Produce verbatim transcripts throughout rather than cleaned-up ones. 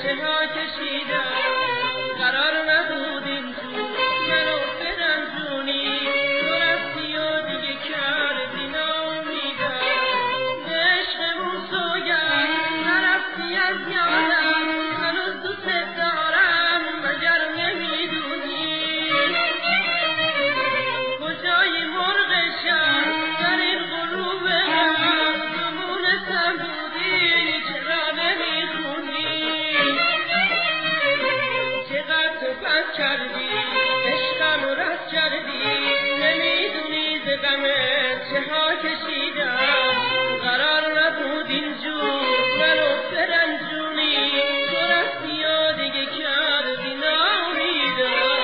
چه ها کشیدم قرار نبود اینجور منو برنجونی تو رفتی و دیگه کردی ناامیدم به عشقمون سوگند نرفتی از یادم هنوز دوست دارم مگر نمیدونی کجای مرغ شب در این غروب غم زمونتم بودی چرا نمیخونی چقدر تو بد کردی عشقم رد کردی نمیدونی ز غمت چه ها کشیدم قرار نبود اینجور منو برنجونی تو رفتی و دیگه کردی ناامیدم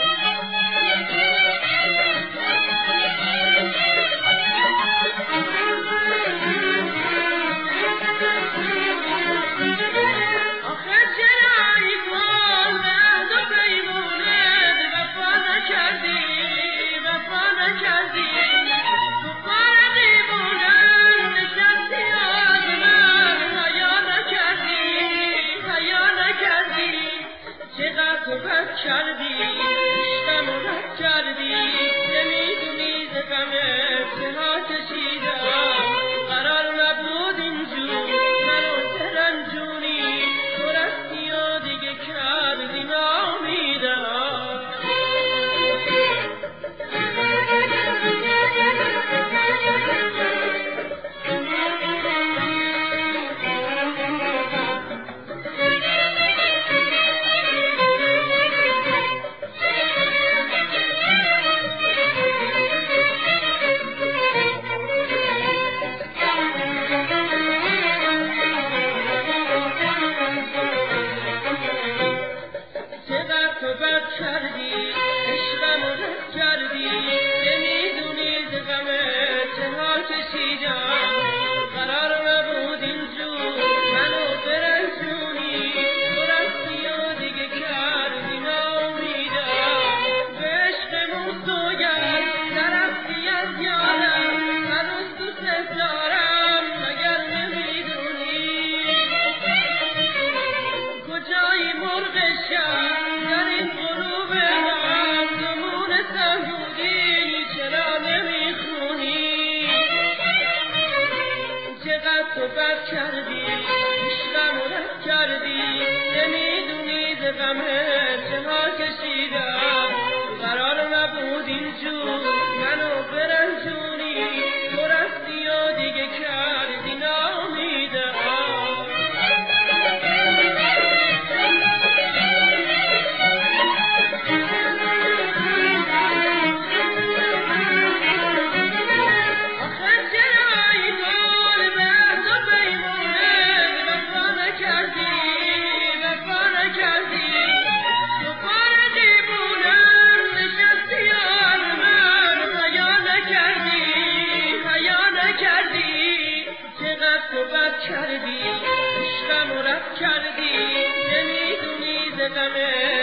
آخه چرا این بال به عهد و پیمونت وفا نکردی وفا نکردی تو پار دیوونم نشستی از من حیا نکردی حیا نکردی چقدر تو بد کردی عشقم رد کردی نمیدونی ز غمت چه ها کشیدم قرار نبود اینجور منو برنجونی تو رفتی و دیگه کردی ناامیدم چقدر تو بد کردی عشقم رد کردی نمیدونی ز غمت چه ها کشیدم قرار نبود اینجور منو برنجونی تو رفتی و دیگه کردی ناامیدم به عشقمون سوگند نرفتی از یادم هنوز دوست دارم مگر نمیدونی کجای مرغ شب در این غروب غم زمونتم بودی چرا نمیخونی چقدر تو بد کردی عشقم رد کردی نمیدونی ز غمت چه ها کشیدم قرار نبود اینجور منو برنجونی تو رفتی و دیگه کردی ناامیدم آخه چرا این بال به عهد و پیمونت وفا نکردی وفا نکردی تو پار دیوونم نشستی از من حیا نکردی حیا نکردی چقدر تو بد کردی عشقم رد کردی نمیدونی ز غمت